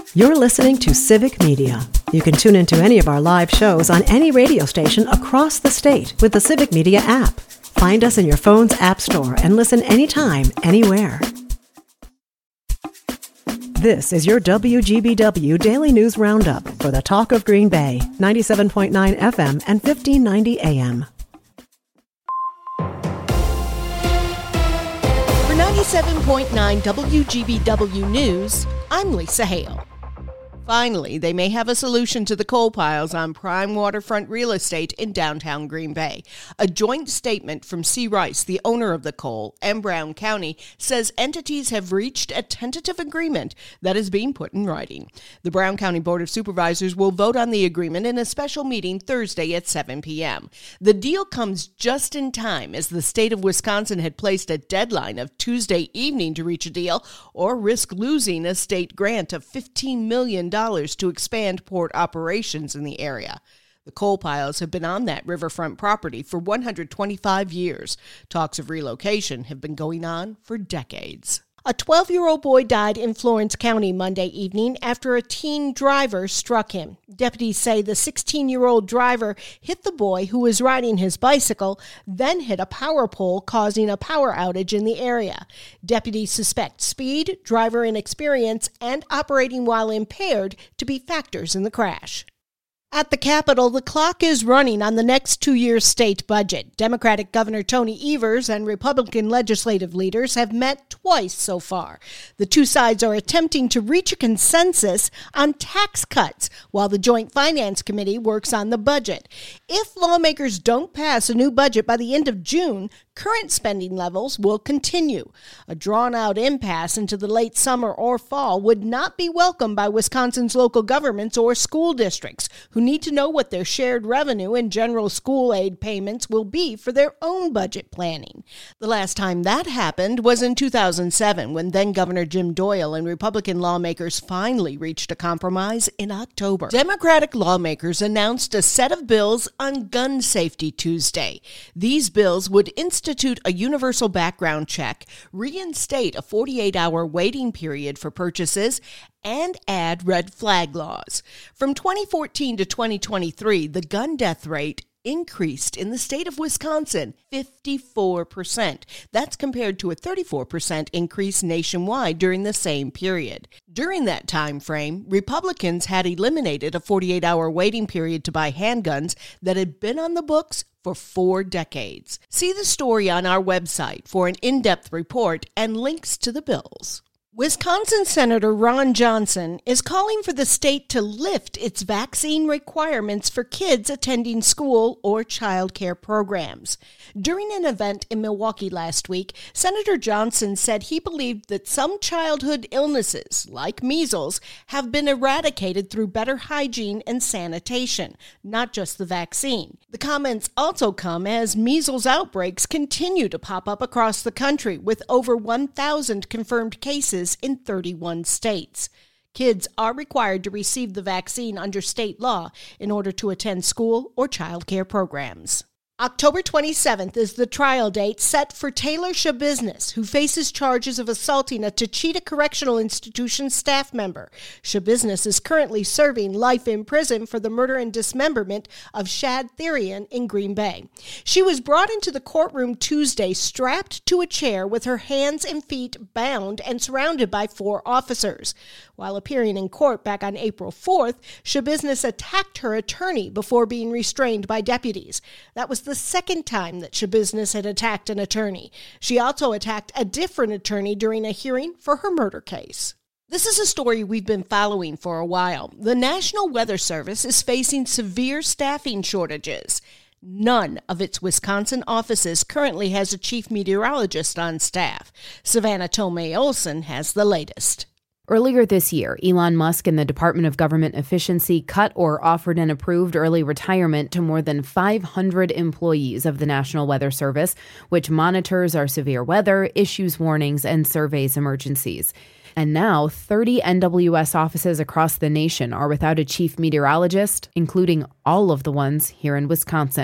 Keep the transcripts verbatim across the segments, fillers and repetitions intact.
You're listening to Civic Media. You can tune into any of our live shows on any radio station across the state with the Civic Media app. Find us in your phone's app store and listen anytime, anywhere. This is your W G B W Daily News Roundup for the Talk of Green Bay, ninety-seven point nine F M and fifteen ninety A M. For ninety-seven point nine W G B W News, I'm Lisa Hale. Finally, they may have a solution to the coal piles on prime waterfront real estate in downtown Green Bay. A joint statement from C. Rice, the owner of the coal, and Brown County, says entities have reached a tentative agreement that is being put in writing. The Brown County Board of Supervisors will vote on the agreement in a special meeting Thursday at seven p.m. The deal comes just in time as the state of Wisconsin had placed a deadline of Tuesday evening to reach a deal or risk losing a state grant of fifteen million dollars to expand port operations in the area. The coal piles have been on that riverfront property for one hundred twenty-five years. Talks of relocation have been going on for decades. A twelve-year-old boy died in Florence County Monday evening after a teen driver struck him. Deputies say the sixteen-year-old driver hit the boy who was riding his bicycle, then hit a power pole, causing a power outage in the area. Deputies suspect speed, driver inexperience, and operating while impaired to be factors in the crash. At the Capitol, the clock is running on the next two-year state budget. Democratic Governor Tony Evers and Republican legislative leaders have met twice so far. The two sides are attempting to reach a consensus on tax cuts while the Joint Finance Committee works on the budget. If lawmakers don't pass a new budget by the end of June, current spending levels will continue. A drawn-out impasse into the late summer or fall would not be welcomed by Wisconsin's local governments or school districts, who need to know what their shared revenue and general school aid payments will be for their own budget planning. The last time that happened was in two thousand seven, when then-Governor Jim Doyle and Republican lawmakers finally reached a compromise in October. Democratic lawmakers announced a set of bills on gun safety Tuesday. These bills would institute a universal background check, reinstate a forty-eight hour waiting period for purchases, and add red flag laws. From twenty fourteen to twenty twenty-three, the gun death rate increased in the state of Wisconsin fifty-four percent. That's compared to a thirty-four percent increase nationwide during the same period. During that time frame, Republicans had eliminated a forty-eight hour waiting period to buy handguns that had been on the books for four decades. See the story on our website for an in-depth report and links to the bills. Wisconsin Senator Ron Johnson is calling for the state to lift its vaccine requirements for kids attending school or child care programs. During an event in Milwaukee last week, Senator Johnson said he believed that some childhood illnesses, like measles, have been eradicated through better hygiene and sanitation, not just the vaccine. The comments also come as measles outbreaks continue to pop up across the country, with over one thousand confirmed cases in thirty-one states. Kids are required to receive the vaccine under state law in order to attend school or child care programs. October twenty-seventh is the trial date set for Taylor Schabusiness, who faces charges of assaulting a Tachita Correctional Institution staff member. Schabusiness is currently serving life in prison for the murder and dismemberment of Shad Therian in Green Bay. She was brought into the courtroom Tuesday strapped to a chair with her hands and feet bound and surrounded by four officers. While appearing in court back on April fourth, Schabusiness attacked her attorney before being restrained by deputies. That was the second time that Schabusiness had attacked an attorney. She also attacked a different attorney during a hearing for her murder case. This is a story we've been following for a while. The National Weather Service is facing severe staffing shortages. None of its Wisconsin offices currently has a chief meteorologist on staff. Savannah Tomei Olson has the latest. Earlier this year, Elon Musk and the Department of Government Efficiency cut or offered an approved early retirement to more than five hundred employees of the National Weather Service, which monitors our severe weather, issues warnings, and surveys emergencies. And now, thirty N W S offices across the nation are without a chief meteorologist, including all of the ones here in Wisconsin.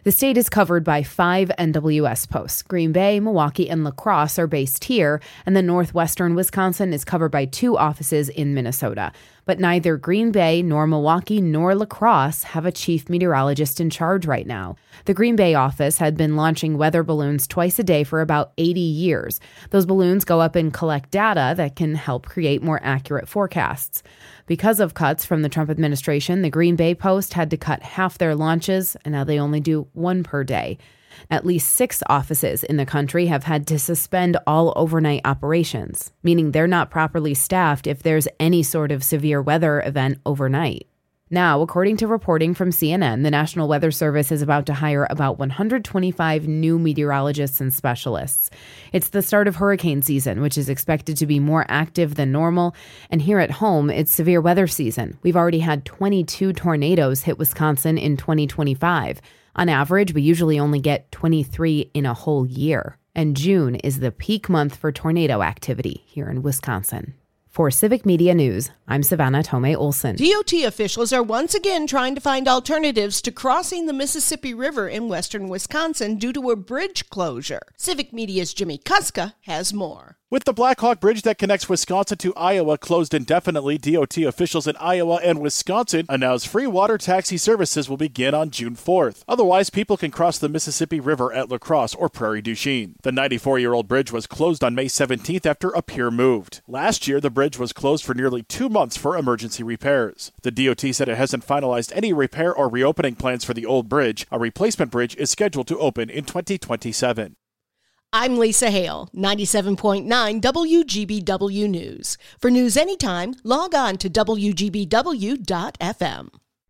The state is covered by five N W S posts. Green Bay, Milwaukee, and La Crosse are based here, and then northwestern Wisconsin is covered by two offices in Minnesota. But neither Green Bay nor Milwaukee nor La Crosse have a chief meteorologist in charge right now. The Green Bay office had been launching weather balloons twice a day for about eighty years. Those balloons go up and collect data that can help create more accurate forecasts. Because of cuts from the Trump administration, the Green Bay Post had to cut half their launches, and now they only do one per day. At least six offices in the country have had to suspend all overnight operations, meaning they're not properly staffed if there's any sort of severe weather event overnight. Now, according to reporting from C N N, the National Weather Service is about to hire about one hundred twenty-five new meteorologists and specialists. It's the start of hurricane season, which is expected to be more active than normal. And here at home, it's severe weather season. We've already had twenty-two tornadoes hit Wisconsin in twenty twenty-five. On average, we usually only get twenty-three in a whole year. And June is the peak month for tornado activity here in Wisconsin. For Civic Media News, I'm Savannah Tomei Olson. D O T officials are once again trying to find alternatives to crossing the Mississippi River in western Wisconsin due to a bridge closure. Civic Media's Jimmy Kuska has more. With the Blackhawk Bridge that connects Wisconsin to Iowa closed indefinitely, D O T officials in Iowa and Wisconsin announced free water taxi services will begin on June fourth. Otherwise, people can cross the Mississippi River at La Crosse or Prairie du Chien. The ninety-four-year-old bridge was closed on May seventeenth after a pier moved. Last year, the bridge was closed for nearly two months for emergency repairs. The D O T said it hasn't finalized any repair or reopening plans for the old bridge. A replacement bridge is scheduled to open in twenty twenty-seven. I'm Lisa Hale, ninety-seven point nine W G B W News. For news anytime, log on to W G B W dot F M.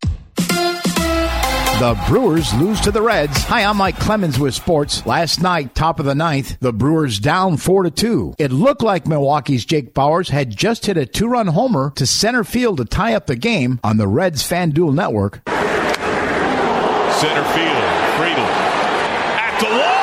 The Brewers lose to the Reds. Hi, I'm Mike Clemens with sports. Last night, top of the ninth, the Brewers down four to two. It looked like Milwaukee's Jake Bauers had just hit a two-run homer to center field to tie up the game on the Reds FanDuel network. Center field, Friedel at the wall.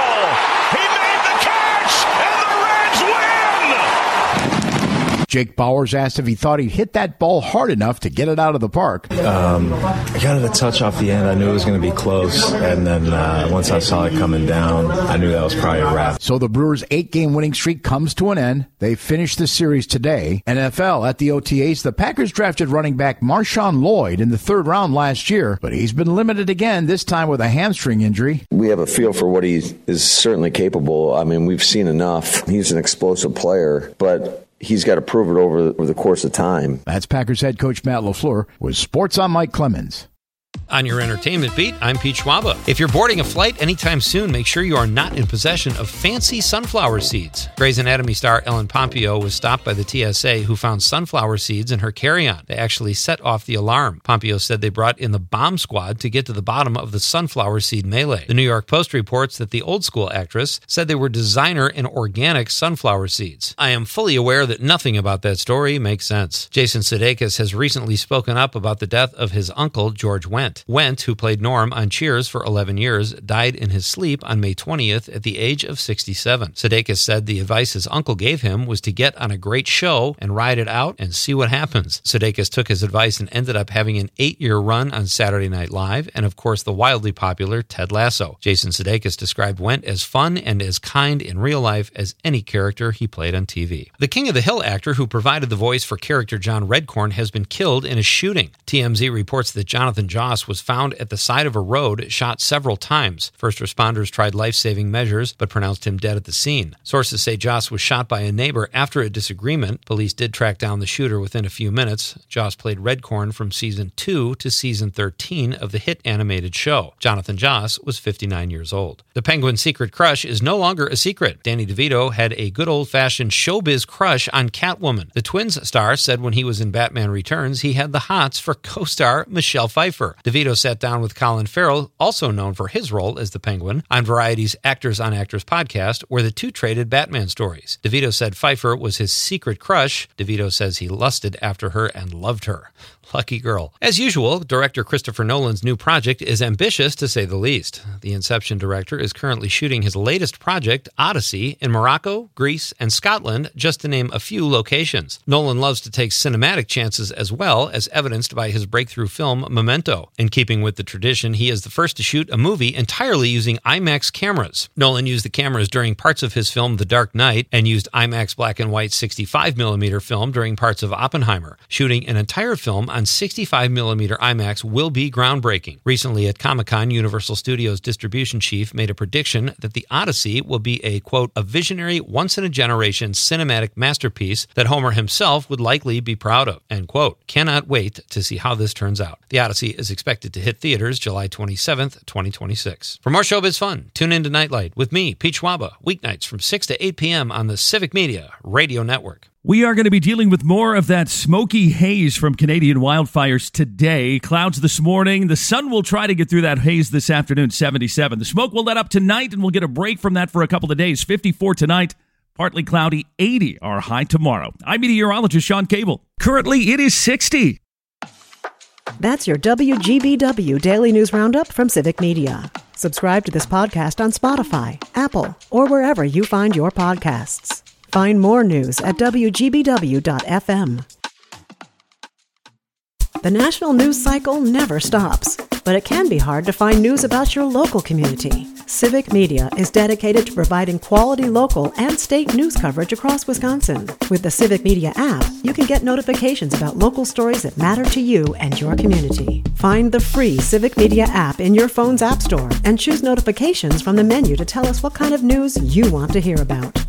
Jake Bauers asked if he thought he'd hit that ball hard enough to get it out of the park. Um, I got it a touch off the end. I knew it was going to be close. And then uh, once I saw it coming down, I knew that was probably a wrap. So the Brewers' eight-game winning streak comes to an end. They finished the series today. N F L at the O T As, the Packers drafted running back Marshawn Lloyd in the third round last year, but he's been limited again, this time with a hamstring injury. We have a feel for what he is certainly capable. I mean, we've seen enough. He's an explosive player, but he's got to prove it over, over the course of time. That's Packers head coach Matt LaFleur with Sports on Mike Clemens. On your entertainment beat, I'm Pete Schwaba. If you're boarding a flight anytime soon, make sure you are not in possession of fancy sunflower seeds. Grey's Anatomy star Ellen Pompeo was stopped by the T S A, who found sunflower seeds in her carry-on. They actually set off the alarm. Pompeo said they brought in the bomb squad to get to the bottom of the sunflower seed melee. The New York Post reports that the old school actress said they were designer and organic sunflower seeds. I am fully aware that nothing about that story makes sense. Jason Sudeikis has recently spoken up about the death of his uncle, George Wendt. Wendt, who played Norm on Cheers for eleven years, died in his sleep on May twentieth at the age of sixty-seven. Sudeikis said the advice his uncle gave him was to get on a great show and ride it out and see what happens. Sudeikis took his advice and ended up having an eight-year run on Saturday Night Live and, of course, the wildly popular Ted Lasso. Jason Sudeikis described Wendt as fun and as kind in real life as any character he played on T V. The King of the Hill actor who provided the voice for character John Redcorn has been killed in a shooting. T M Z reports that Jonathan Joss was found at the side of a road, shot several times. First responders tried life-saving measures, but pronounced him dead at the scene. Sources say Joss was shot by a neighbor after a disagreement. Police did track down the shooter within a few minutes. Joss played Redcorn from season two to season thirteen of the hit animated show. Jonathan Joss was fifty-nine years old. The Penguin's secret crush is no longer a secret. Danny DeVito had a good old-fashioned showbiz crush on Catwoman. The Twins star said when he was in Batman Returns, he had the hots for co-star Michelle Pfeiffer. DeVito sat down with Colin Farrell, also known for his role as the Penguin, on Variety's Actors on Actors podcast, where the two traded Batman stories. DeVito said Pfeiffer was his secret crush. DeVito says he lusted after her and loved her. Lucky girl. As usual, director Christopher Nolan's new project is ambitious, to say the least. The Inception director is currently shooting his latest project, Odyssey, in Morocco, Greece, and Scotland, just to name a few locations. Nolan loves to take cinematic chances as well, as evidenced by his breakthrough film Memento. In In keeping with the tradition, he is the first to shoot a movie entirely using IMAX cameras. Nolan used the cameras during parts of his film The Dark Knight and used IMAX black and white sixty-five millimeter film during parts of Oppenheimer. Shooting an entire film on sixty-five millimeter IMAX will be groundbreaking. Recently at Comic-Con, Universal Studios distribution chief made a prediction that The Odyssey will be a, quote, a visionary, once-in-a-generation cinematic masterpiece that Homer himself would likely be proud of, end quote. Cannot wait to see how this turns out. The Odyssey is expected to hit theaters July twenty-seventh, twenty twenty-six. For more showbiz fun, tune in to Nightlight with me, Pete Schwaba, weeknights from six to eight p.m. on the Civic Media Radio Network. We are going to be dealing with more of that smoky haze from Canadian wildfires today. Clouds this morning. The sun will try to get through that haze this afternoon, seventy-seven. The smoke will let up tonight, and we'll get a break from that for a couple of days. fifty-four tonight, partly cloudy, eighty our high tomorrow. I'm meteorologist Sean Cable. Currently, it is sixty. That's your W G B W Daily News Roundup from Civic Media. Subscribe to this podcast on Spotify, Apple, or wherever you find your podcasts. Find more news at W G B W dot F M. The national news cycle never stops, but it can be hard to find news about your local community. Civic Media is dedicated to providing quality local and state news coverage across Wisconsin. With the Civic Media app, you can get notifications about local stories that matter to you and your community. Find the free Civic Media app in your phone's app store and choose notifications from the menu to tell us what kind of news you want to hear about.